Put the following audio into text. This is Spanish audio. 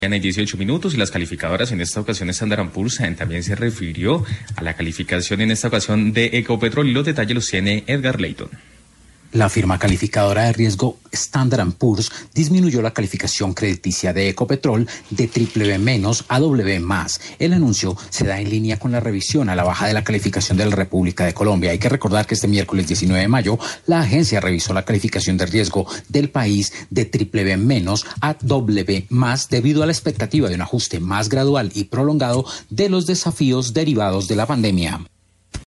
En 18 minutos y las calificadoras en esta ocasión Standard & Poor's también se refirió a la calificación en esta ocasión de Ecopetrol y los detalles los tiene Edgar Leighton. La firma calificadora de riesgo Standard & Poor's disminuyó la calificación crediticia de Ecopetrol de BBB- a AA+. El anuncio se da en línea con la revisión a la baja de la calificación de la República de Colombia. Hay que recordar que este miércoles 19 de mayo la agencia revisó la calificación de riesgo del país de BBB- a AA+, debido a la expectativa de un ajuste más gradual y prolongado de los desafíos derivados de la pandemia.